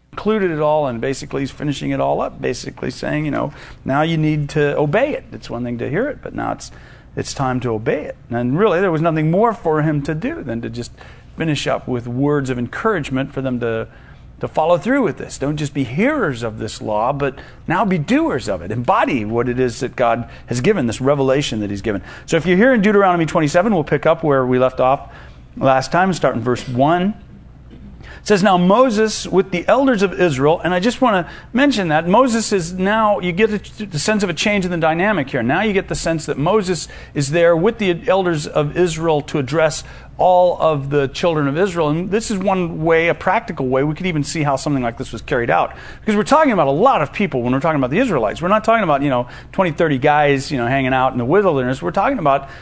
concluded it all, and basically he's finishing it all up, basically saying, now you need to obey it. It's one thing to hear it, but now it's time to obey it. And really, there was nothing more for him to do than to just finish up with words of encouragement for them to follow through with this. Don't just be hearers of this law, but now be doers of it. Embody what it is that God has given, this revelation that he's given. So if you're here in Deuteronomy 27, we'll pick up where we left off last time, start in verse 1. It says, now Moses with the elders of Israel, and I just want to mention that Moses is now, you get the sense of a change in the dynamic here. Now you get the sense that Moses is there with the elders of Israel to address all of the children of Israel. And this is one way, a practical way, we could even see how something like this was carried out. Because we're talking about a lot of people when we're talking about the Israelites. We're not talking about, 20, 30 guys, hanging out in the wilderness. We're talking about,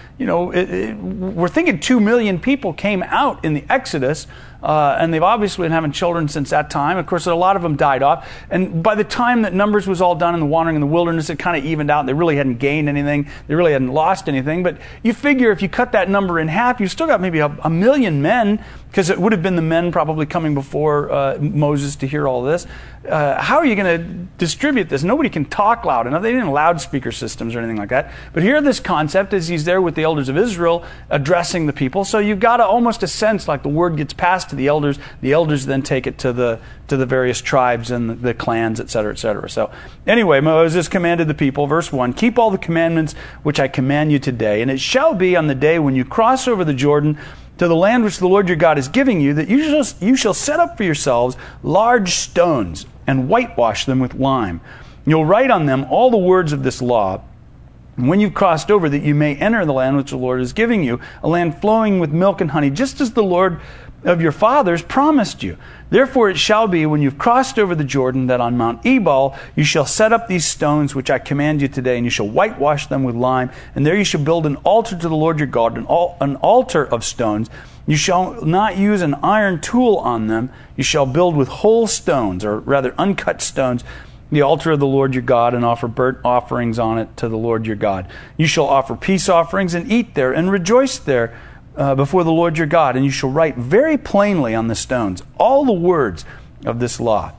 we're thinking 2 million people came out in the Exodus, and they've obviously been having children since that time. Of course, a lot of them died off. And by the time that Numbers was all done in the wandering in the wilderness, it kind of evened out. They really hadn't gained anything. They really hadn't lost anything. But you figure if you cut that number in half, you've still got maybe a million men, because it would have been the men probably coming before Moses to hear all this. How are you going to distribute this? Nobody can talk loud enough. They didn't have loudspeaker systems or anything like that. But here this concept is he's there with the elders of Israel addressing the people. So you've got almost a sense like the word gets passed to the elders. The elders then take it to the various tribes and the clans, et cetera, et cetera. So anyway, Moses commanded the people, verse 1, keep all the commandments which I command you today. And it shall be on the day when you cross over the Jordan to the land which the Lord your God is giving you, that you shall set up for yourselves large stones and whitewash them with lime. You'll write on them all the words of this law, and when you've crossed over, that you may enter the land which the Lord is giving you, a land flowing with milk and honey, just as the Lord of your fathers promised you. Therefore it shall be, when you've crossed over the Jordan, that on Mount Ebal you shall set up these stones which I command you today, and you shall whitewash them with lime, and there you shall build an altar to the Lord your God, an altar of stones. You shall not use an iron tool on them. You shall build with whole stones, or rather uncut stones, the altar of the Lord your God, and offer burnt offerings on it to the Lord your God. You shall offer peace offerings and eat there and rejoice there before the Lord your God. And you shall write very plainly on the stones all the words of this law.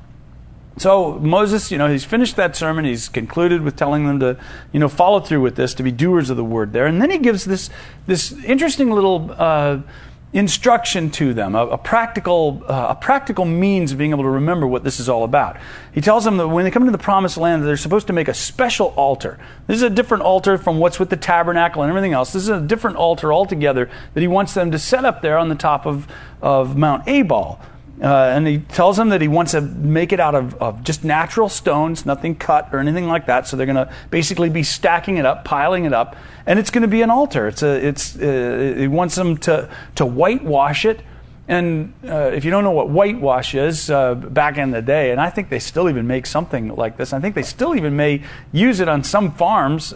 So Moses, he's finished that sermon. He's concluded with telling them to, follow through with this, to be doers of the word there. And then he gives this interesting little instruction to them, a practical means of being able to remember what this is all about. He tells them that when they come into the promised land, they're supposed to make a special altar. This is a different altar from what's with the tabernacle and everything else. This is a different altar altogether that he wants them to set up there on the top of Mount Ebal. And he tells them that he wants to make it out of just natural stones, nothing cut or anything like that. So they're going to basically be stacking it up, piling it up, and it's going to be an altar. He wants them to whitewash it. And if you don't know what whitewash is, back in the day, and I think they still even make something like this. I think they still even may use it on some farms.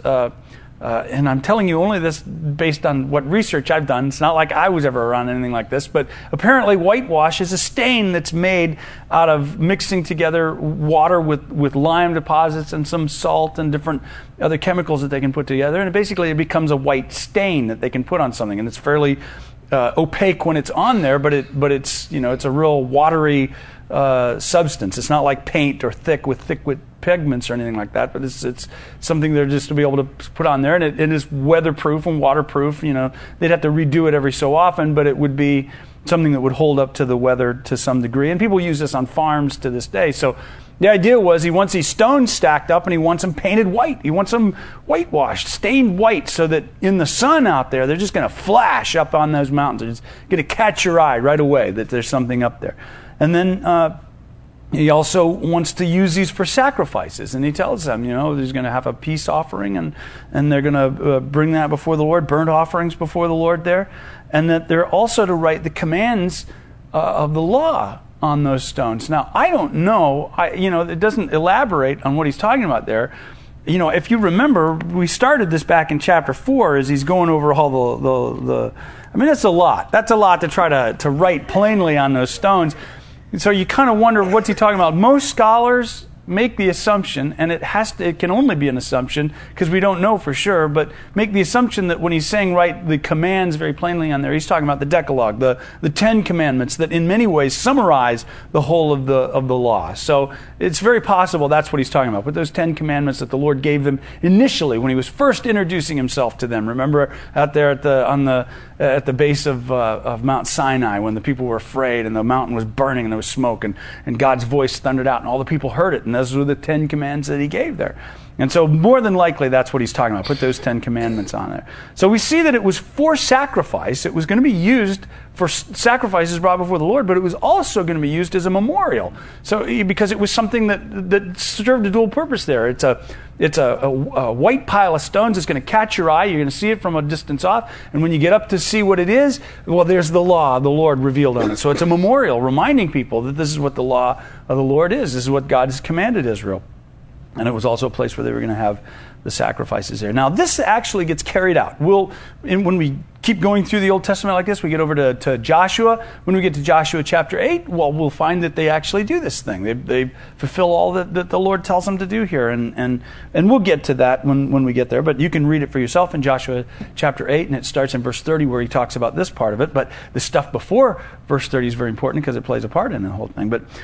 And I'm telling you only this based on what research I've done. It's not like I was ever around anything like this, but apparently whitewash is a stain that's made out of mixing together water with lime deposits and some salt and different other chemicals that they can put together, and basically it becomes a white stain that they can put on something, and it's fairly opaque when it's on there, but it's it's a real watery substance. It's not like paint or thick with pigments or anything like that, but it's something they're just to be able to put on there, and it is weatherproof and waterproof. They'd have to redo it every so often, but it would be something that would hold up to the weather to some degree. And people use this on farms to this day. So the idea was he wants these stones stacked up, and he wants them painted white. He wants them whitewashed, stained white, so that in the sun out there, they're just going to flash up on those mountains. They're just going to catch your eye right away that there's something up there. And then he also wants to use these for sacrifices. And he tells them, he's going to have a peace offering, and they're going to bring that before the Lord, burnt offerings before the Lord there. And that they're also to write the commands of the law on those stones. Now, I don't know, it doesn't elaborate on what he's talking about there. If you remember, we started this back in chapter 4 as he's going over all the that's a lot. That's a lot to try to write plainly on those stones. And so you kind of wonder, what's he talking about? Most scholars make the assumption, and it can only be an assumption because we don't know for sure, but make the assumption that when he's saying write the commands very plainly on there, he's talking about the Decalogue, the 10 commandments that in many ways summarize the whole of the law. So it's very possible that's what he's talking about. But those 10 commandments that the Lord gave them initially when he was first introducing himself to them. Remember out there at the base of Mount Sinai when the people were afraid and the mountain was burning and there was smoke and God's voice thundered out and all the people heard it. And those were the 10 commands that he gave there. And so more than likely, that's what he's talking about. Put those 10 commandments on there. So we see that it was for sacrifice. It was going to be used for sacrifices brought before the Lord, but it was also going to be used as a memorial. So because it was something that served a dual purpose there. It's a white pile of stones. It's going to catch your eye. You're going to see it from a distance off. And when you get up to see what it is, well, there's the law of the Lord revealed on it. So it's a memorial reminding people that this is what the law of the Lord is. This is what God has commanded Israel. And it was also a place where they were going to have the sacrifices there. Now, this actually gets carried out. When we keep going through the Old Testament like this, we get over to Joshua. When we get to Joshua chapter 8, well, we'll find that they actually do this thing. They fulfill all that the Lord tells them to do here. And we'll get to that when we get there. But you can read it for yourself in Joshua chapter 8, and it starts in verse 30 where he talks about this part of it. But the stuff before verse 30 is very important because it plays a part in the whole thing. But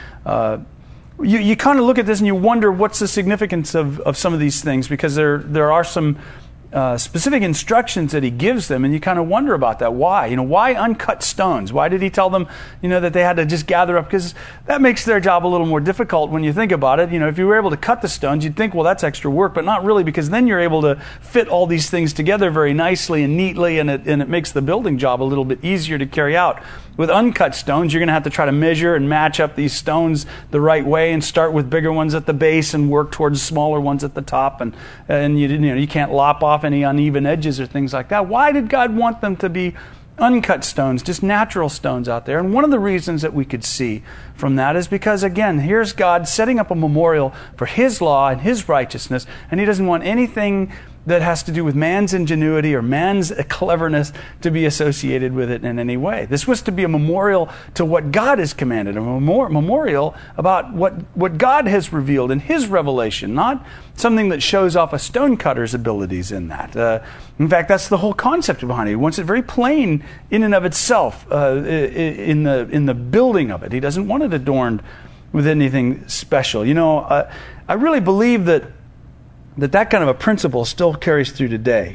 you kind of look at this and you wonder what's the significance of some of these things, because there are some specific instructions that he gives them, and you kind of wonder about that. Why? Why uncut stones? Why did he tell them, that they had to just gather up? Because that makes their job a little more difficult when you think about it. If you were able to cut the stones, you'd think, well, that's extra work, but not really, because then you're able to fit all these things together very nicely and neatly, and it makes the building job a little bit easier to carry out. With uncut stones, you're going to have to try to measure and match up these stones the right way and start with bigger ones at the base and work towards smaller ones at the top. And you can't lop off any uneven edges or things like that. Why did God want them to be uncut stones, just natural stones out there? And one of the reasons that we could see from that is because, again, here's God setting up a memorial for his law and his righteousness, and he doesn't want anything that has to do with man's ingenuity or man's cleverness to be associated with it in any way. This was to be a memorial to what God has commanded, a memorial about what God has revealed in his revelation, not something that shows off a stonecutter's abilities in that. In fact, that's the whole concept behind it. He wants it very plain in and of itself, in the building of it. He doesn't want it adorned with anything special. I really believe that kind of a principle still carries through today.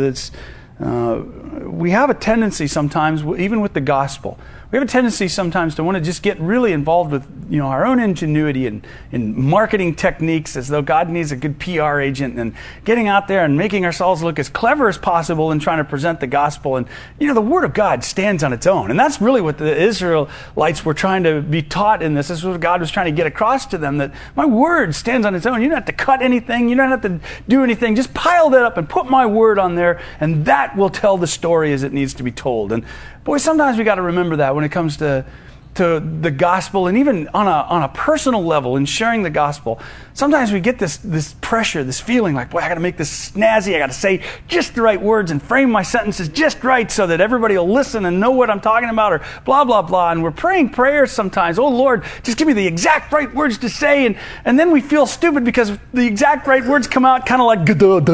We have a tendency sometimes, even with the gospel, we have a tendency sometimes to want to just get really involved with our own ingenuity and marketing techniques, as though God needs a good PR agent, and getting out there and making ourselves look as clever as possible in trying to present the gospel. And the Word of God stands on its own, and that's really what the Israelites were trying to be taught in this. This is what God was trying to get across to them, that my Word stands on its own. You don't have to cut anything. You don't have to do anything. Just pile that up and put my Word on there, and that will tell the story as it needs to be told. And boy, sometimes we got to remember that when it comes to the gospel, and even on a personal level in sharing the gospel. Sometimes we get this pressure, this feeling like, boy, I got to make this snazzy. I got to say just the right words and frame my sentences just right so that everybody will listen and know what I'm talking about, or blah, blah, blah. And we're praying prayers sometimes. Oh, Lord, just give me the exact right words to say. And then we feel stupid because the exact right words come out kind of like,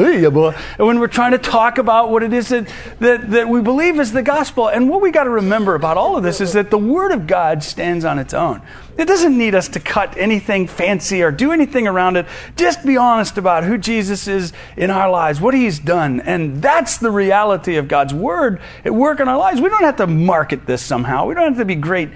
when we're trying to talk about what it is that we believe is the gospel. And what we got to remember about all of this is that the Word of God stands on its own. It doesn't need us to cut anything fancy or do anything around it. Just be honest about who Jesus is in our lives, what he's done. And that's the reality of God's Word at work in our lives. We don't have to market this somehow. We don't have to be great,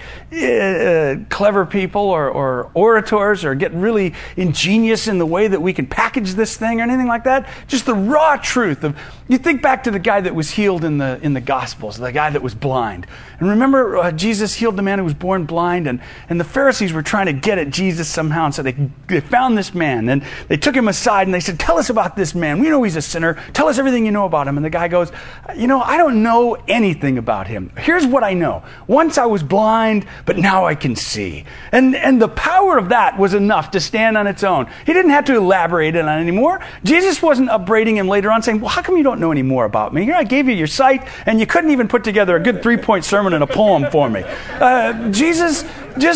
clever people or orators, or get really ingenious in the way that we can package this thing or anything like that. Just the raw truth of, you think back to the guy that was healed in the Gospels, the guy that was blind. And remember, Jesus healed the man who was born blind, and the Pharisees were trying to get at Jesus somehow, and so they found this man, and they took him aside, and they said, tell us about this man. We know he's a sinner. Tell us everything you know about him. And the guy goes, I don't know anything about him. Here's what I know. Once I was blind, but now I can see. And the power of that was enough to stand on its own. He didn't have to elaborate on it anymore. Jesus wasn't upbraiding him later on, saying, well, how come you don't know any more about me? Here, I gave you your sight, and you couldn't even put together a good 3-point sermon and a poem for me. Jesus just told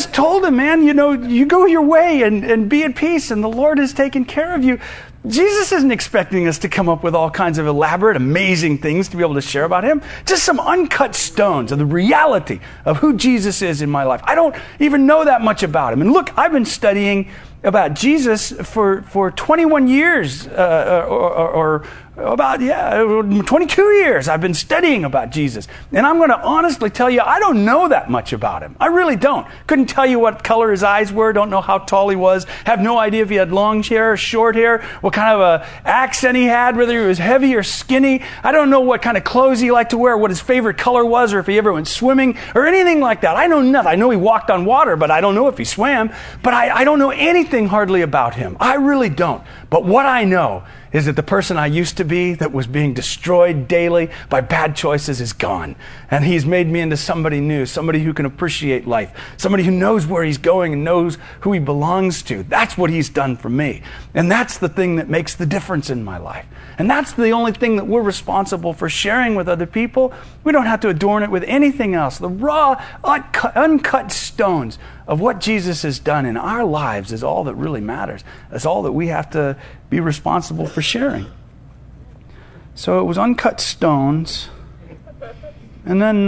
told him, man, you go your way and be at peace, and the Lord has taken care of you. Jesus isn't expecting us to come up with all kinds of elaborate, amazing things to be able to share about him. Just some uncut stones of the reality of who Jesus is in my life. I don't even know that much about him. And look, I've been studying about Jesus for 21 years, or about 22 years I've been studying about Jesus. And I'm going to honestly tell you, I don't know that much about him. I really don't. Couldn't tell you what color his eyes were, don't know how tall he was, have no idea if he had long hair or short hair, what kind of a accent he had, whether he was heavy or skinny. I don't know what kind of clothes he liked to wear, what his favorite color was, or if he ever went swimming or anything like that. I know nothing. I know he walked on water, but I don't know if he swam. But I don't know anything hardly about him. I really don't. But what I know is that the person I used to be that was being destroyed daily by bad choices is gone. And he's made me into somebody new, somebody who can appreciate life, somebody who knows where he's going and knows who he belongs to. That's what he's done for me. And that's the thing that makes the difference in my life. And that's the only thing that we're responsible for sharing with other people. We don't have to adorn it with anything else. The raw, uncut stones of what Jesus has done in our lives is all that really matters. That's all that we have to be responsible for sharing. So it was uncut stones. And then,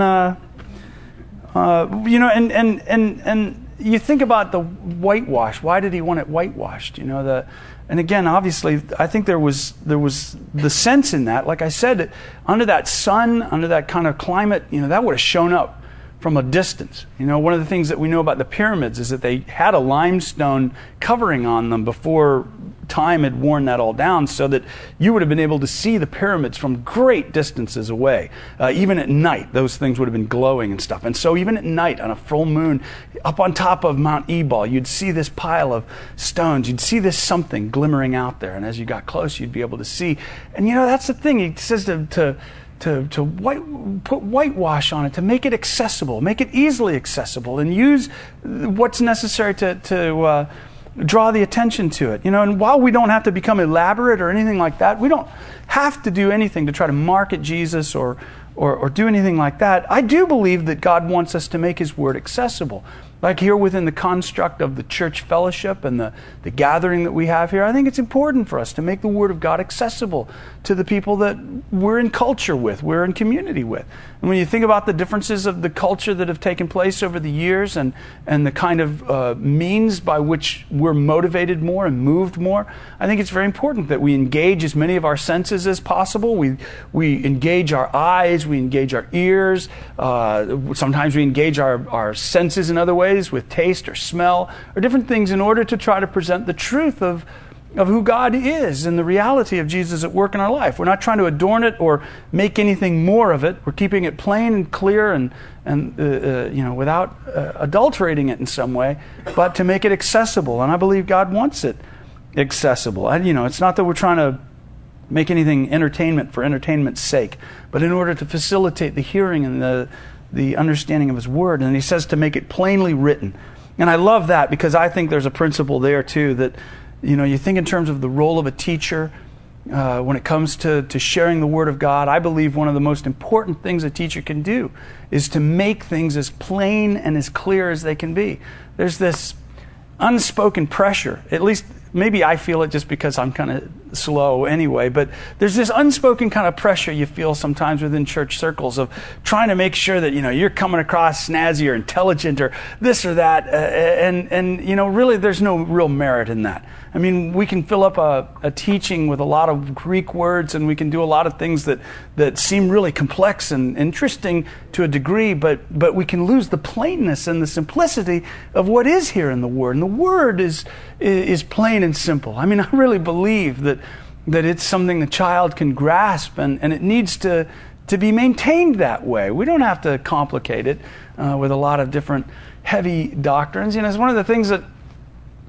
and you think about the whitewash. Why did he want it whitewashed? And again, obviously, I think there was the sense in that. Like I said, under that sun, under that kind of climate, that would have shown up from a distance. One of the things that we know about the pyramids is that they had a limestone covering on them before time had worn that all down, so that you would have been able to see the pyramids from great distances away. Even at night, those things would have been glowing and stuff. And so even at night, on a full moon, up on top of Mount Ebal, you'd see this pile of stones. You'd see this something glimmering out there. And as you got close, you'd be able to see. And that's the thing. He says to put whitewash on it, to make it accessible, make it easily accessible, and use what's necessary to draw the attention to it. And while we don't have to become elaborate or anything like that, we don't have to do anything to try to market Jesus or do anything like that. I do believe that God wants us to make his word accessible. Like here within the construct of the church fellowship and the gathering that we have here, I think it's important for us to make the Word of God accessible to the people that we're in culture with, we're in community with. And when you think about the differences of the culture that have taken place over the years and the kind of means by which we're motivated more and moved more, I think it's very important that we engage as many of our senses as possible. We engage our eyes, we engage our ears, sometimes we engage our senses in other ways, with taste or smell or different things, in order to try to present the truth of who God is and the reality of Jesus at work in our life. We're not trying to adorn it or make anything more of it. We're keeping it plain and clear and without adulterating it in some way, but to make it accessible. And I believe God wants it accessible. It's not that we're trying to make anything entertainment for entertainment's sake, but in order to facilitate the hearing and the understanding of his word. And he says to make it plainly written. And I love that, because I think there's a principle there too, that you think in terms of the role of a teacher when it comes to sharing the word of God. I believe one of the most important things a teacher can do is to make things as plain and as clear as they can be. There's this unspoken pressure, at least maybe I feel it just because I'm kind of slow anyway, but there's this unspoken kind of pressure you feel sometimes within church circles of trying to make sure that you're coming across snazzy or intelligent or this or that, and really there's no real merit in that. I mean, we can fill up a teaching with a lot of Greek words, and we can do a lot of things that seem really complex and interesting to a degree, but we can lose the plainness and the simplicity of what is here in the Word. And the Word is plain and simple. I mean, I really believe that it's something the child can grasp, and it needs to be maintained that way. We don't have to complicate it with a lot of different heavy doctrines. It's one of the things that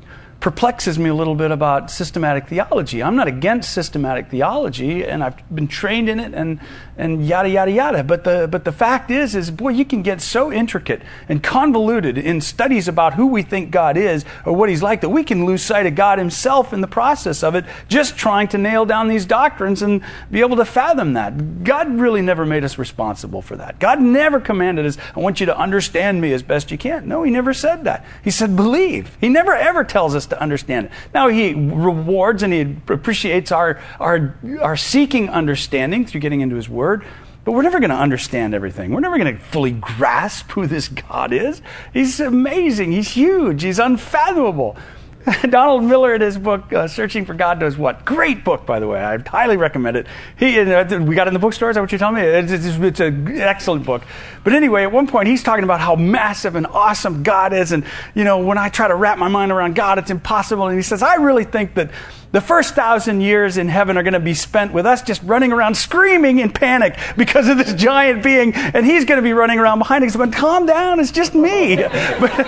perplexes me a little bit about systematic theology. I'm not against systematic theology, and I've been trained in it, and yada yada yada. But the fact is boy, you can get so intricate and convoluted in studies about who we think God is or what He's like that we can lose sight of God Himself in the process of it, just trying to nail down these doctrines and be able to fathom that. God really never made us responsible for that. God never commanded us, I want you to understand me as best you can. No, He never said that. He said believe. He never ever tells us to understand it. Now He rewards and He appreciates our seeking understanding through getting into His Word, but we're never going to understand everything. We're never going to fully grasp who this God is. He's amazing. He's huge. He's unfathomable. Donald Miller, in his book, Searching for God Knows What. Great book, by the way. I highly recommend it. We got it in the bookstore. Is that what you're telling me? It's an excellent book. But anyway, at one point, he's talking about how massive and awesome God is. And, when I try to wrap my mind around God, it's impossible. And he says, I really think that the first 1,000 years in heaven are going to be spent with us just running around screaming in panic because of this giant being. And He's going to be running around behind us, but calm down, it's just me. But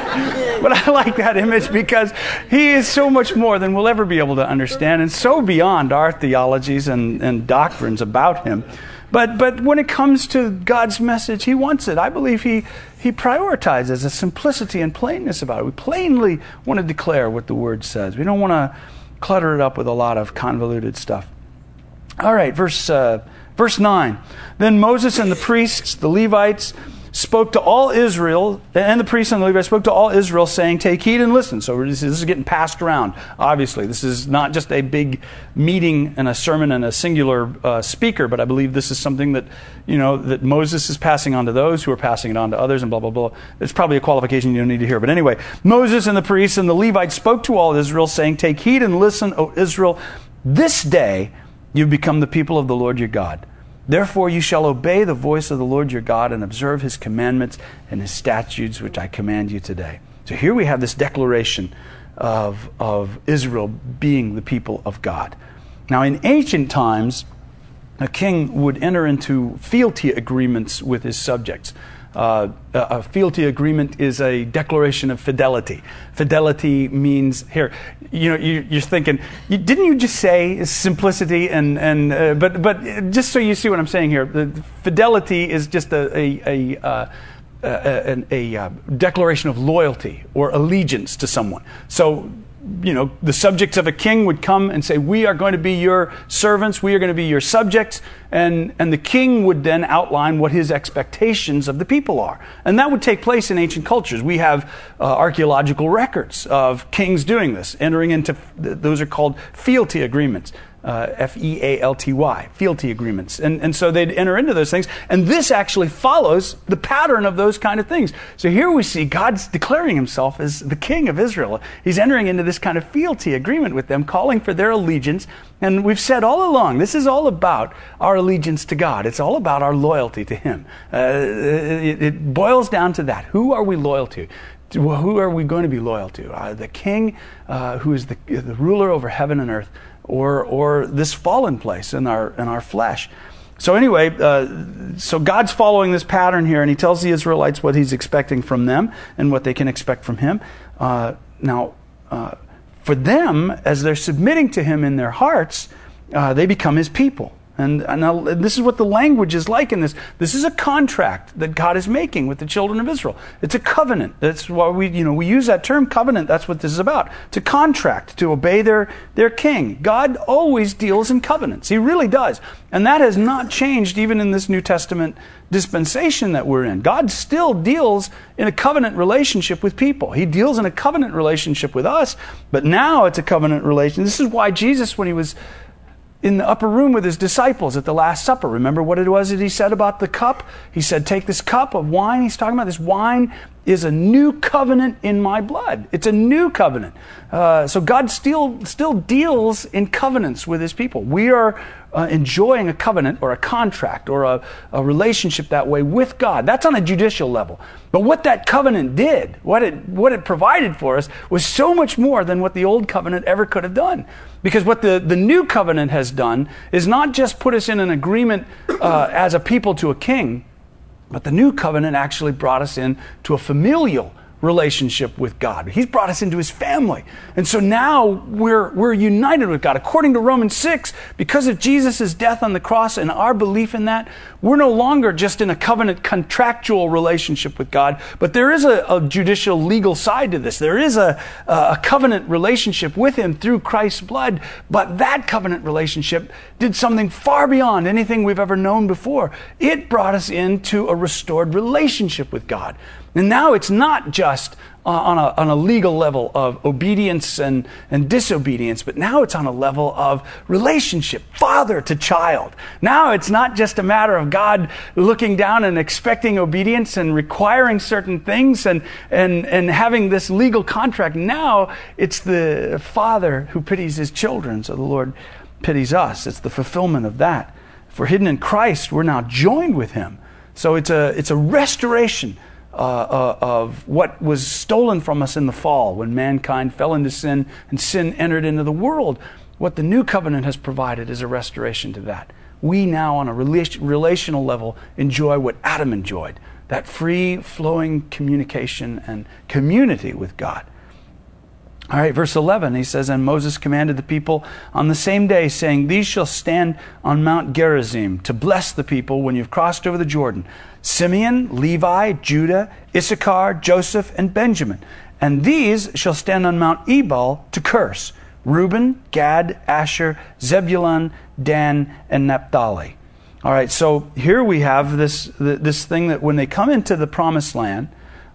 I like that image because He is so much more than we'll ever be able to understand, and so beyond our theologies and doctrines about Him. But when it comes to God's message, He wants it. I believe He prioritizes a simplicity and plainness about it. We plainly want to declare what the Word says. We don't want to clutter it up with a lot of convoluted stuff. All right, verse 9. Then Moses and the priests, the Levites, spoke to all Israel, and the priests and the Levites spoke to all Israel, saying, take heed and listen. So this is getting passed around, obviously. This is not just a big meeting and a sermon and a singular speaker, but I believe this is something that, that Moses is passing on to those who are passing it on to others, and blah, blah, blah. It's probably a qualification you don't need to hear. But anyway, Moses and the priests and the Levites spoke to all Israel, saying, take heed and listen, O Israel. This day you've become the people of the Lord your God. Therefore you shall obey the voice of the Lord your God and observe His commandments and His statutes, which I command you today. So here we have this declaration of Israel being the people of God. Now in ancient times, a king would enter into fealty agreements with his subjects. A fealty agreement is a declaration of fidelity. Fidelity means, here, you're thinking, didn't you just say simplicity? But just so you see what I'm saying here, the fidelity is just a declaration of loyalty or allegiance to someone. So, the subjects of a king would come and say, we are going to be your servants, we are going to be your subjects, and the king would then outline what his expectations of the people are. And that would take place in ancient cultures. We have archaeological records of kings doing this, entering into, those are called fealty agreements. Fealty, fealty agreements. And so they'd enter into those things. And this actually follows the pattern of those kind of things. So here we see God's declaring Himself as the King of Israel. He's entering into this kind of fealty agreement with them, calling for their allegiance. And we've said all along, this is all about our allegiance to God. It's all about our loyalty to Him. It boils down to that. Who are we loyal to? Who are we going to be loyal to? The King who is the ruler over heaven and earth, or this fallen place in our flesh. So anyway, so God's following this pattern here, and He tells the Israelites what He's expecting from them and what they can expect from Him. Now, for them, as they're submitting to Him in their hearts, they become His people. And now this is what the language is like in this. This is a contract that God is making with the children of Israel. It's a covenant. That's why we use that term covenant. That's what this is about. To contract, to obey their king. God always deals in covenants. He really does. And that has not changed even in this New Testament dispensation that we're in. God still deals in a covenant relationship with people. He deals in a covenant relationship with us, but now it's a covenant relation. This is why Jesus, when He was in the upper room with His disciples at the Last Supper, remember what it was that He said about the cup? He said, take this cup of wine. He's talking about this wine is a new covenant in my blood. It's a new covenant. So God still deals in covenants with His people. We are enjoying a covenant or a contract or a relationship that way with God. That's on a judicial level. But what that covenant did, what it provided for us, was so much more than what the old covenant ever could have done. Because what the new covenant has done is not just put us in an agreement as a people to a king, but the new covenant actually brought us in to a familial relationship with God. He's brought us into his family. And so now we're united with God. According to Romans 6, because of Jesus' death on the cross and our belief in that, we're no longer just in a covenant contractual relationship with God, but there is a judicial legal side to this. There is a covenant relationship with him through Christ's blood, but that covenant relationship did something far beyond anything we've ever known before. It brought us into a restored relationship with God. And now it's not just on a legal level of obedience and disobedience, but now it's on a level of relationship, father to child. Now it's not just a matter of God looking down and expecting obedience and requiring certain things and having this legal contract. Now it's the Father who pities his children, so the Lord pities us. It's the fulfillment of that. If we're hidden in Christ, we're now joined with him. So it's a restoration of what was stolen from us in the fall when mankind fell into sin and sin entered into the world. What the new covenant has provided is a restoration to that. We now, on a relational level, enjoy what Adam enjoyed, that free-flowing communication and community with God. All right, verse 11, he says, "And Moses commanded the people on the same day, saying, These shall stand on Mount Gerizim to bless the people when you've crossed over the Jordan. Simeon, Levi, Judah, Issachar, Joseph, and Benjamin. And these shall stand on Mount Ebal to curse. Reuben, Gad, Asher, Zebulun, Dan, and Naphtali." All right, so here we have this thing that when they come into the promised land,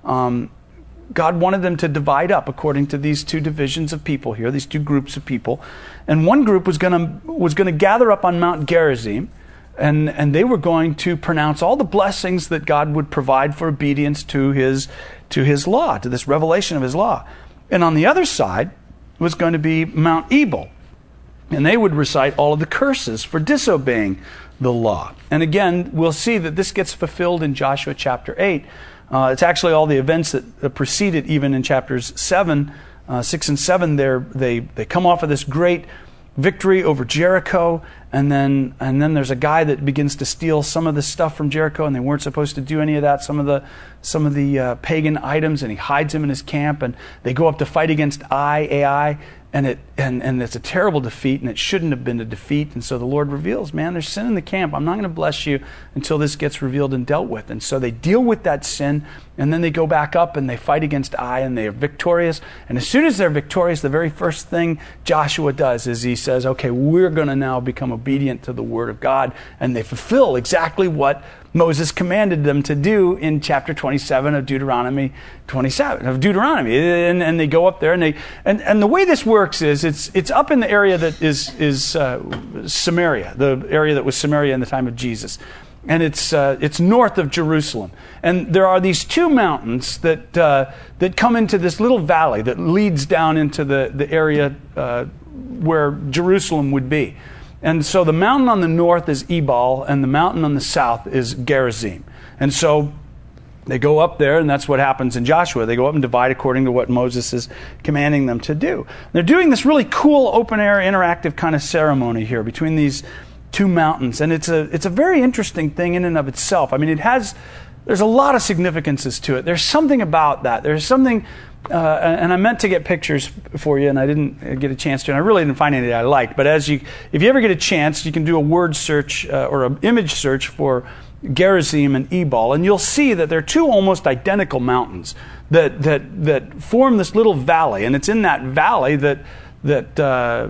God wanted them to divide up according to these two divisions of people here, these two groups of people. And one group was going to gather up on Mount Gerizim, and they were going to pronounce all the blessings that God would provide for obedience to his law, to this revelation of his law. And on the other side was going to be Mount Ebal, and they would recite all of the curses for disobeying the law. And again, we'll see that this gets fulfilled in Joshua chapter 8. It's actually all the events that preceded even in chapters 6 and 7. They come off of this great victory over Jericho, and then there's a guy that begins to steal some of the stuff from Jericho, and they weren't supposed to do any of that. Some of the pagan items, and he hides them in his camp, and they go up to fight against Ai. And it's a terrible defeat, and it shouldn't have been a defeat. And so the Lord reveals, man, there's sin in the camp. I'm not going to bless you until this gets revealed and dealt with. And so they deal with that sin, and then they go back up and they fight against Ai, and they are victorious. And as soon as they're victorious, the very first thing Joshua does is he says, okay, we're going to now become obedient to the word of God. And they fulfill exactly what Moses commanded them to do in chapter 27 of Deuteronomy 27 of Deuteronomy, and they go up there, and the way this works is it's up in the area that is Samaria, the area that was Samaria in the time of Jesus, and it's north of Jerusalem, and there are these two mountains that come into this little valley that leads down into the area where Jerusalem would be. And so the mountain on the north is Ebal, and the mountain on the south is Gerizim. And so they go up there, and that's what happens in Joshua. They go up and divide according to what Moses is commanding them to do. They're doing this really cool open-air interactive kind of ceremony here between these two mountains. And it's a very interesting thing in and of itself. I mean, there's a lot of significances to it. There's something about that. There's something... and I meant to get pictures for you, and I didn't get a chance to, and I really didn't find any that I liked. But if you ever get a chance, you can do a word search or an image search for Gerizim and Ebal, and you'll see that they're two almost identical mountains that form this little valley, and it's in that valley that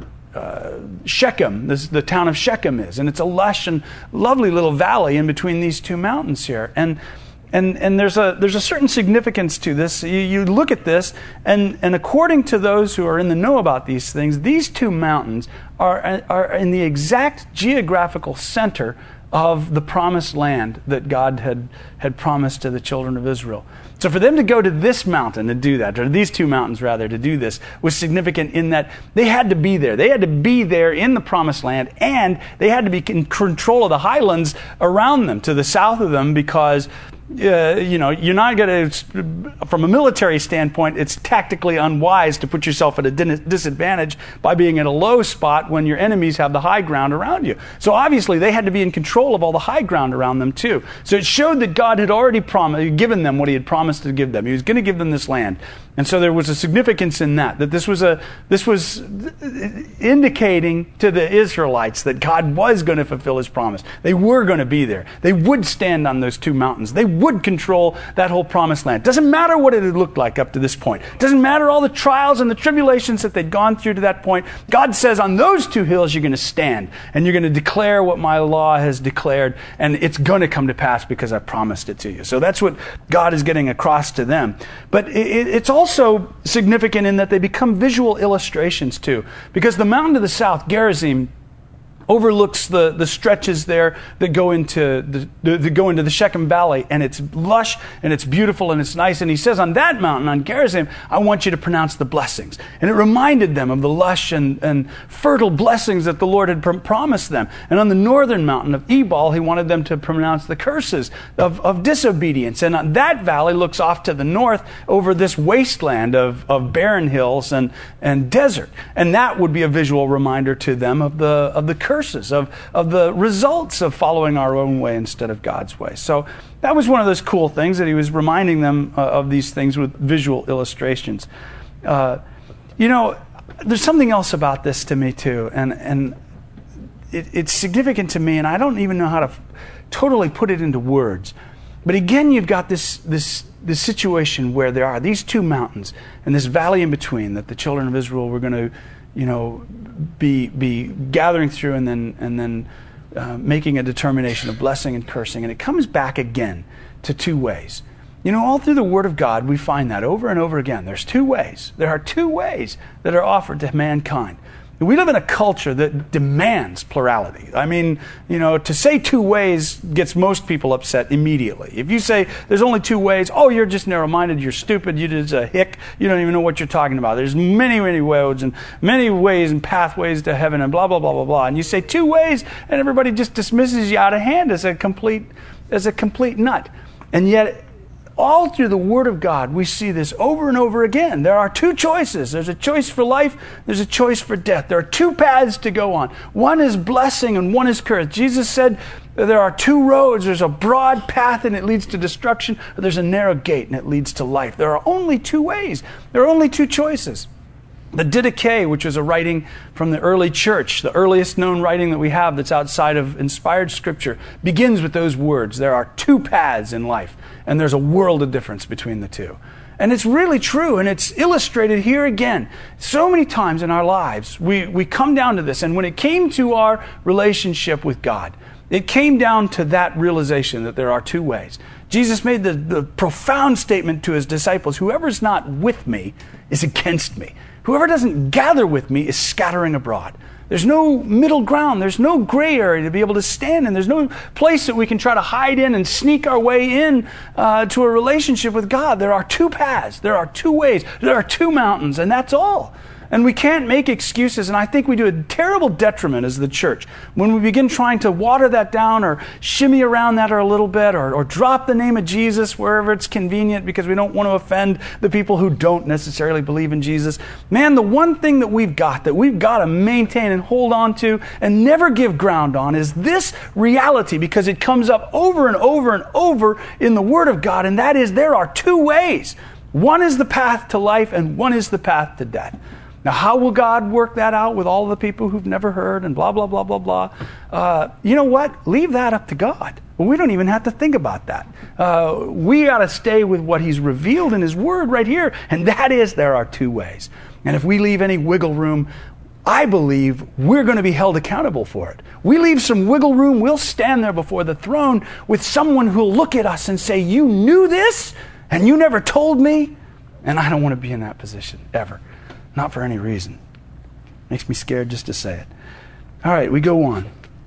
Shechem, the town of Shechem is, and it's a lush and lovely little valley in between these two mountains here, and there's a certain significance to this. You look at this, and according to those who are in the know about these things, these two mountains are in the exact geographical center of the promised land that God had promised to the children of Israel. So for them to go to this mountain and do that, or these two mountains rather, to do this, was significant in that they had to be there. They had to be there in the promised land, and they had to be in control of the highlands around them, to the south of them, because you're not going to, from a military standpoint, it's tactically unwise to put yourself at a disadvantage by being in a low spot when your enemies have the high ground around you. So obviously they had to be in control of all the high ground around them too. So it showed that God had already given them what he had promised to give them. He was going to give them this land. And so there was a significance in that this was indicating to the Israelites that God was going to fulfill his promise. They were going to be there. They would stand on those two mountains. They would control that whole promised land. Doesn't matter what it had looked like up to this point. Doesn't matter all the trials and the tribulations that they'd gone through to that point. God says on those two hills you're going to stand and you're going to declare what my law has declared, and it's going to come to pass because I promised it to you. So that's what God is getting across to them. But it's also significant in that they become visual illustrations too, because the mountain to the south, Gerizim, overlooks the stretches there that go into the Shechem Valley, and it's lush and it's beautiful and it's nice. And he says on that mountain, on Gerizim, I want you to pronounce the blessings. And it reminded them of the lush and fertile blessings that the Lord had promised them. And on the northern mountain of Ebal, he wanted them to pronounce the curses of disobedience. And that valley looks off to the north over this wasteland of barren hills and desert. And that would be a visual reminder to them of the curses, of the results of following our own way instead of God's way. So that was one of those cool things, that he was reminding them of these things with visual illustrations. There's something else about this to me too, and it's significant to me, and I don't even know how to totally put it into words. But again, you've got this situation where there are these two mountains and this valley in between that the children of Israel were going to be gathering through and then making a determination of blessing and cursing. And it comes back again to two ways. All through the Word of God, we find that over and over again. There's two ways. There are two ways that are offered to mankind. We live in a culture that demands plurality. I mean, to say two ways gets most people upset immediately. If you say there's only two ways, oh, you're just narrow-minded, you're stupid, you're just a hick, you don't even know what you're talking about. There's many, many roads and many ways and pathways to heaven and blah, blah, blah, blah, blah. And you say two ways, and everybody just dismisses you out of hand as a complete nut. And yet, all through the Word of God, we see this over and over again. There are two choices. There's a choice for life. There's a choice for death. There are two paths to go on. One is blessing and one is curse. Jesus said there are two roads. There's a broad path and it leads to destruction. Or there's a narrow gate and it leads to life. There are only two ways. There are only two choices. The Didache, which was a writing from the early church, the earliest known writing that we have that's outside of inspired Scripture, begins with those words. There are two paths in life, and there's a world of difference between the two. And it's really true, and it's illustrated here again. So many times in our lives, we come down to this, and when it came to our relationship with God, it came down to that realization that there are two ways. Jesus made the profound statement to his disciples, whoever's not with me is against me. Whoever doesn't gather with me is scattering abroad. There's no middle ground. There's no gray area to be able to stand in. There's no place that we can try to hide in and sneak our way in to a relationship with God. There are two paths. There are two ways. There are two mountains, and that's all. And we can't make excuses, and I think we do a terrible detriment as the church when we begin trying to water that down or shimmy around that a little bit or drop the name of Jesus wherever it's convenient because we don't want to offend the people who don't necessarily believe in Jesus. Man, the one thing that we've got to maintain and hold on to and never give ground on is this reality, because it comes up over and over and over in the Word of God, and that is there are two ways. One is the path to life and one is the path to death. Now, how will God work that out with all the people who've never heard and blah, blah, blah, blah, blah? You know what? Leave that up to God. We don't even have to think about that. We got to stay with what He's revealed in His Word right here, and that is there are two ways. And if we leave any wiggle room, I believe we're going to be held accountable for it. We leave some wiggle room, we'll stand there before the throne with someone who'll look at us and say, you knew this and you never told me? And I don't want to be in that position, ever. Not for any reason. Makes me scared just to say it. All right, we go on.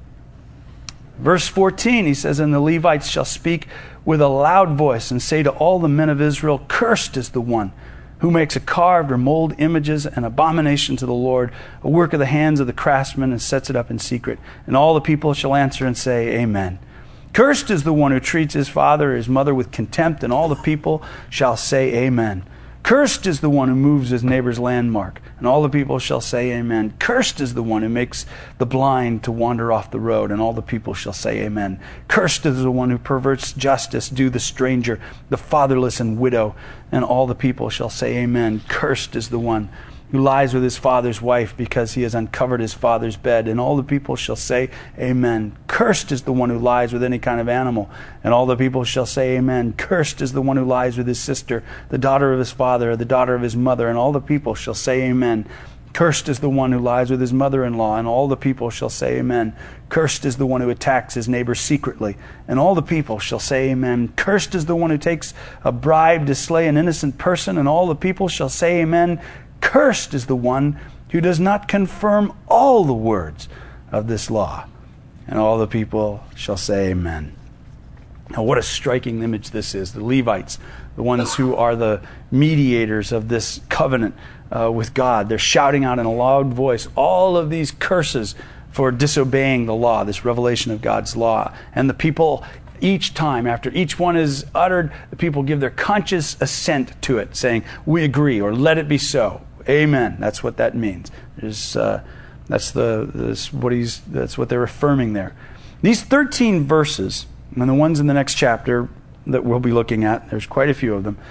Verse 14, he says, and the Levites shall speak with a loud voice and say to all the men of Israel, cursed is the one who makes a carved or mold images, an abomination to the Lord, a work of the hands of the craftsman, and sets it up in secret. And all the people shall answer and say, Amen. Cursed is the one who treats his father or his mother with contempt, and all the people shall say amen. Cursed is the one who moves his neighbor's landmark, and all the people shall say amen. Cursed is the one who makes the blind to wander off the road, and all the people shall say amen. Cursed is the one who perverts justice, due the stranger, the fatherless and widow, and all the people shall say amen. Cursed is the one who lies with his father's wife, because he has uncovered his father's bed, and all the people shall say amen. Cursed is the one who lies with any kind of animal, and all the people shall say amen. Cursed is the one who lies with his sister, the daughter of his father, or the daughter of his mother, and all the people shall say amen. Cursed is the one who lies with his mother-in-law, and all the people shall say amen. Cursed is the one who attacks his neighbor secretly, and all the people shall say amen. Cursed is the one who takes a bribe to slay an innocent person, and all the people shall say amen. Cursed is the one who does not confirm all the words of this law. And all the people shall say amen. Now, what a striking image this is. The Levites, the ones who are the mediators of this covenant with God, they're shouting out in a loud voice all of these curses for disobeying the law, this revelation of God's law. And the people, each time, after each one is uttered, the people give their conscious assent to it, saying, we agree, or let it be so. Amen. That's what that means. That's what they're affirming there. These 13 verses, and the ones in the next chapter that we'll be looking at, there's quite a few of them,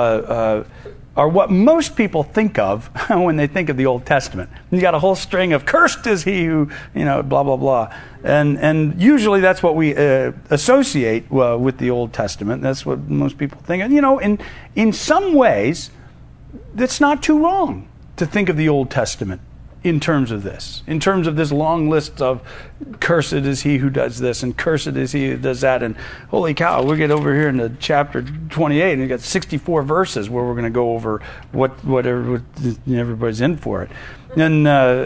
are what most people think of when they think of the Old Testament. You got a whole string of cursed is he who, blah, blah, blah. And usually that's what we associate with the Old Testament. That's what most people think. And, in some ways, that's not too wrong to think of the Old Testament in terms of this long list of cursed is he who does this and cursed is he who does that, and holy cow, we get over here into chapter 28 and we've got 64 verses where we're going to go over whatever everybody's in for it. And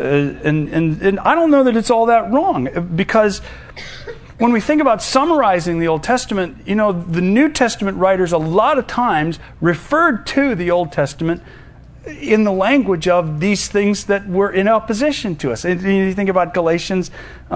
I don't know that it's all that wrong, because when we think about summarizing the Old Testament, the New Testament writers a lot of times referred to the Old Testament in the language of these things that were in opposition to us. And you think about Colossians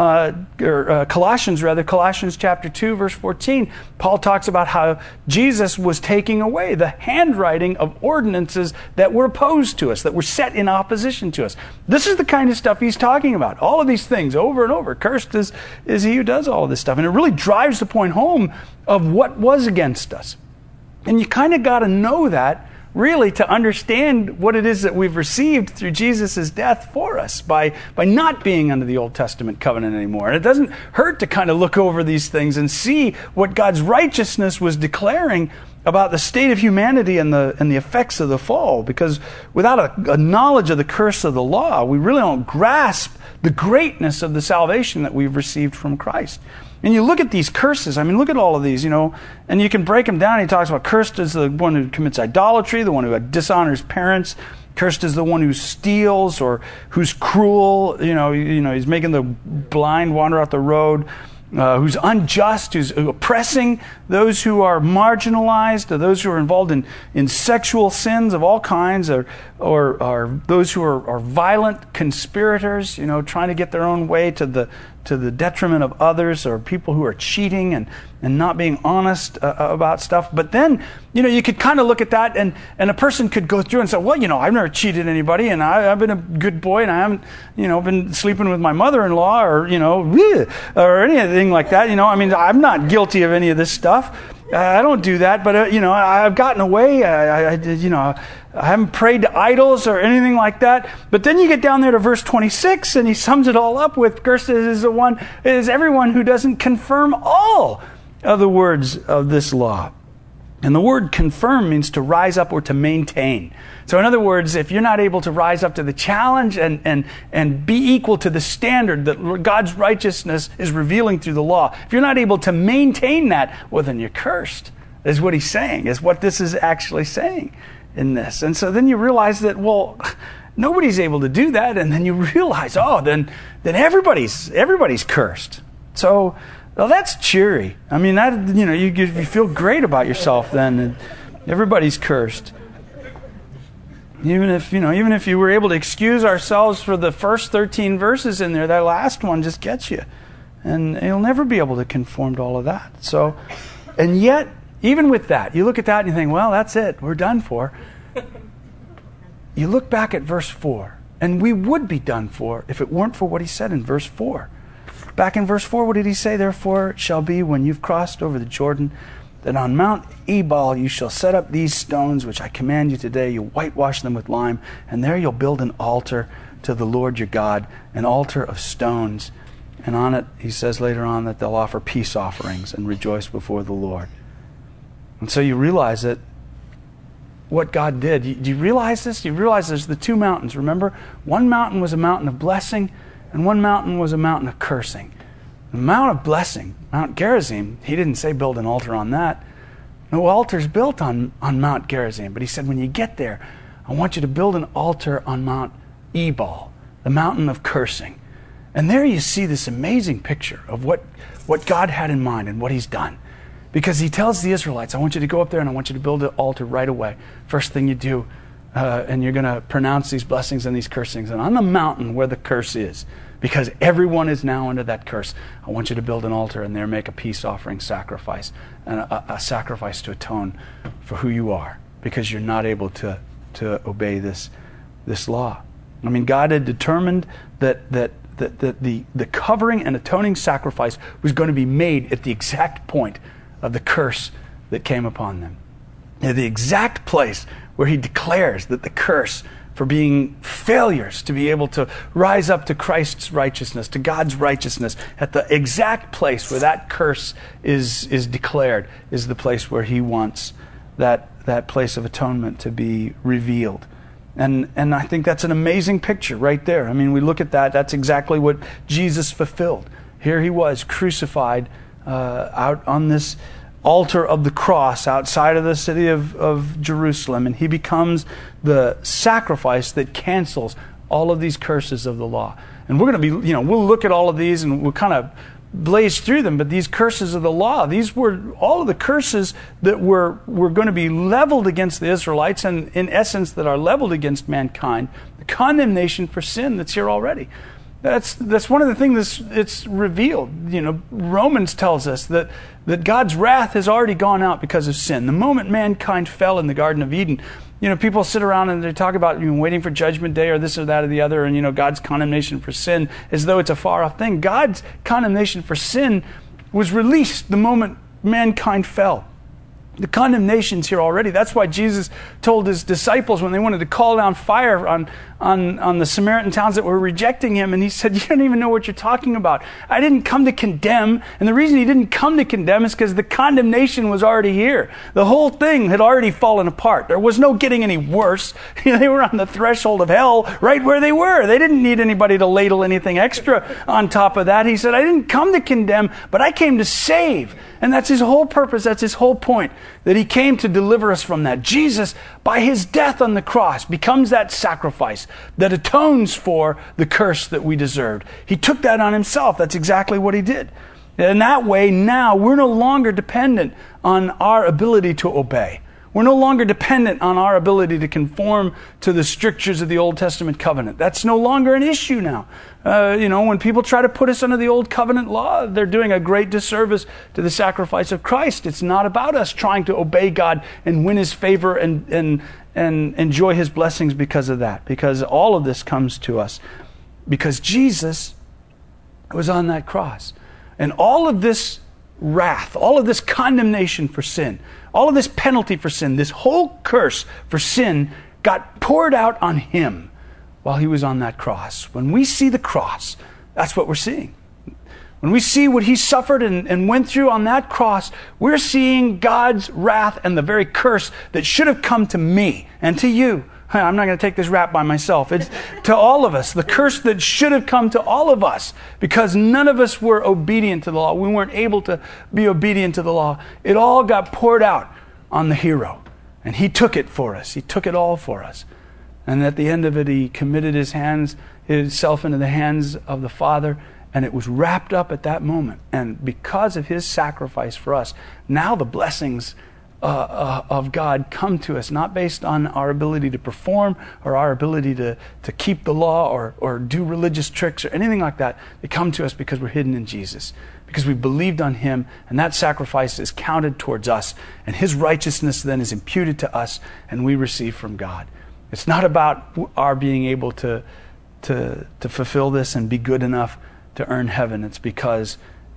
chapter 2, verse 14. Paul talks about how Jesus was taking away the handwriting of ordinances that were opposed to us, that were set in opposition to us. This is the kind of stuff he's talking about. All of these things over and over. Cursed is he who does all of this stuff. And it really drives the point home of what was against us. And you kind of got to know that, really, to understand what it is that we've received through Jesus' death for us by not being under the Old Testament covenant anymore. And it doesn't hurt to kind of look over these things and see what God's righteousness was declaring about the state of humanity and the effects of the fall. Because without a knowledge of the curse of the law, we really don't grasp the greatness of the salvation that we've received from Christ. And you look at these curses, look at all of these, and you can break them down. He talks about cursed is the one who commits idolatry, the one who dishonors parents. Cursed is the one who steals or who's cruel, he's making the blind wander off the road. Who's unjust, who's oppressing those who are marginalized, or those who are involved in sexual sins of all kinds, or those who are violent conspirators, trying to get their own way to the detriment of others, or people who are cheating and not being honest about stuff. But then, you could kind of look at that, and a person could go through and say, well, I've never cheated anybody, and I've been a good boy, and I haven't, been sleeping with my mother-in-law, or anything like that. I'm not guilty of any of this stuff. I don't do that, but I've gotten away. I haven't prayed to idols or anything like that. But then you get down there to verse 26, and he sums it all up with, cursed is everyone who doesn't confirm all of the words of this law. And the word confirm means to rise up or to maintain. So in other words, if you're not able to rise up to the challenge and be equal to the standard that God's righteousness is revealing through the law, if you're not able to maintain that, well, then you're cursed, is what he's saying, is what this is actually saying in this. And so then you realize that, well, nobody's able to do that, and then you realize, then everybody's cursed. So, well, that's cheery. You feel great about yourself then, and everybody's cursed. Even if you were able to excuse ourselves for the first 13 verses in there, that last one just gets you. And he'll never be able to conform to all of that. So, and yet, even with that, you look at that and you think, well, that's it. We're done for. You look back at verse 4, and we would be done for if it weren't for what he said in verse 4. Back in verse 4, what did he say? Therefore it shall be when you've crossed over the Jordan, that on Mount Ebal you shall set up these stones which I command you today. You whitewash them with lime, and there you'll build an altar to the Lord your God, an altar of stones. And on it, he says later on, that they'll offer peace offerings and rejoice before the Lord. And so you realize that what God did, do you realize this? You realize there's the two mountains, remember? One mountain was a mountain of blessing, and one mountain was a mountain of cursing. The Mount of blessing, Mount Gerizim, he didn't say build an altar on that. No altar's built on Mount Gerizim. But he said, when you get there, I want you to build an altar on Mount Ebal, the mountain of cursing. And there you see this amazing picture of what God had in mind and what he's done. Because he tells the Israelites, I want you to go up there and I want you to build an altar right away. First thing you do, and you're going to pronounce these blessings and these cursings. And on the mountain where the curse is, because everyone is now under that curse, I want you to build an altar and there make a peace offering sacrifice, and a sacrifice to atone for who you are, because you're not able to obey this law. I mean, God had determined that the covering and atoning sacrifice was going to be made at the exact point of the curse that came upon them. At the exact place where he declares that the curse for being failures to be able to rise up to Christ's righteousness, to God's righteousness, at the exact place where that curse is declared, is the place where he wants that place of atonement to be revealed. And I think that's an amazing picture right there. I mean, we look at that, that's exactly what Jesus fulfilled. Here he was, crucified out on this altar of the cross outside of the city of Jerusalem, and he becomes the sacrifice that cancels all of these curses of the law. And we're going to be, we'll look at all of these and we'll kind of blaze through them, but these curses of the law, these were all of the curses that were going to be leveled against the Israelites, and in essence that are leveled against mankind. The condemnation for sin that's here already. That's one of the things it's revealed. Romans tells us that God's wrath has already gone out because of sin. The moment mankind fell in the Garden of Eden, people sit around and they talk about waiting for Judgment Day or this or that or the other, and God's condemnation for sin as though it's a far off thing. God's condemnation for sin was released the moment mankind fell. The condemnation's here already. That's why Jesus told his disciples when they wanted to call down fire on the Samaritan towns that were rejecting him, and he said, you don't even know what you're talking about. I didn't come to condemn, and the reason he didn't come to condemn is because the condemnation was already here. The whole thing had already fallen apart. There was no getting any worse. They were on the threshold of hell right where they were. They didn't need anybody to ladle anything extra on top of that. He said, I didn't come to condemn, but I came to save. And that's his whole purpose. That's his whole point, that he came to deliver us from that. Jesus, by his death on the cross, becomes that sacrifice that atones for the curse that we deserved. He took that on himself. That's exactly what he did. And that way, now, we're no longer dependent on our ability to obey. We're no longer dependent on our ability to conform to the strictures of the Old Testament covenant. That's no longer an issue now. When people try to put us under the Old Covenant law, they're doing a great disservice to the sacrifice of Christ. It's not about us trying to obey God and win his favor and enjoy his blessings because of that. Because all of this comes to us because Jesus was on that cross. And all of this wrath, all of this condemnation for sin, all of this penalty for sin, this whole curse for sin got poured out on him while he was on that cross. When we see the cross, that's what we're seeing. When we see what he suffered and went through on that cross, we're seeing God's wrath and the very curse that should have come to me and to you. I'm not going to take this rap by myself. It's to all of us. The curse that should have come to all of us because none of us were obedient to the law. We weren't able to be obedient to the law. It all got poured out on the hero. And he took it for us. He took it all for us. And at the end of it, he committed himself into the hands of the Father, and it was wrapped up at that moment. And because of his sacrifice for us, now the blessings of God come to us, not based on our ability to perform or our ability to keep the law or do religious tricks or anything like that. They come to us because we're hidden in Jesus, because we believed on him, and that sacrifice is counted towards us, and his righteousness then is imputed to us, and we receive from God. It's not about our being able to fulfill this and be good enough to earn heaven. It's because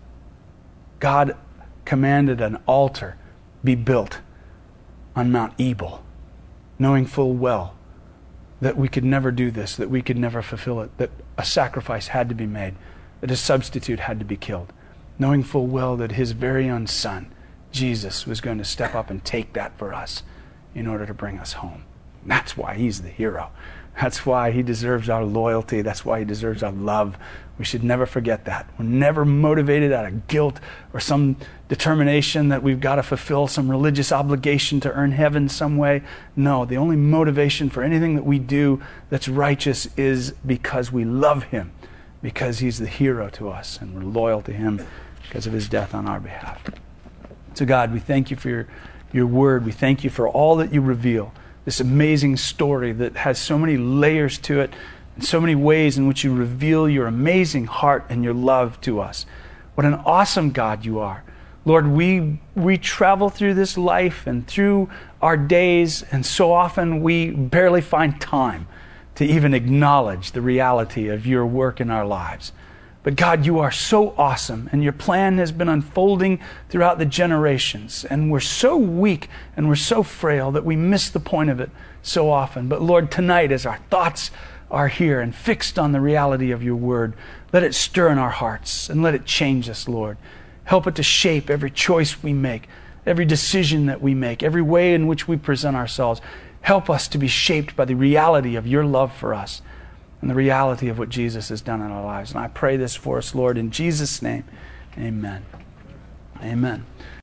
God commanded an altar be built on Mount Ebal, knowing full well that we could never do this, that we could never fulfill it, that a sacrifice had to be made, that a substitute had to be killed, knowing full well that his very own son, Jesus, was going to step up and take that for us in order to bring us home. And that's why he's the hero. That's why he deserves our loyalty. That's why he deserves our love. We should never forget that. We're never motivated out of guilt or some determination that we've got to fulfill some religious obligation to earn heaven some way. No, the only motivation for anything that we do that's righteous is because we love him, because he's the hero to us, and we're loyal to him because of his death on our behalf. So God, we thank you for your word. We thank you for all that you reveal. This amazing story that has so many layers to it and so many ways in which you reveal your amazing heart and your love to us. What an awesome God you are. Lord, we travel through this life and through our days, and so often we barely find time to even acknowledge the reality of your work in our lives. But God, you are so awesome, and your plan has been unfolding throughout the generations. And we're so weak and we're so frail that we miss the point of it so often. But Lord, tonight, as our thoughts are here and fixed on the reality of your word, let it stir in our hearts and let it change us, Lord. Help it to shape every choice we make, every decision that we make, every way in which we present ourselves. Help us to be shaped by the reality of your love for us and the reality of what Jesus has done in our lives. And I pray this for us, Lord, in Jesus' name. Amen. Amen.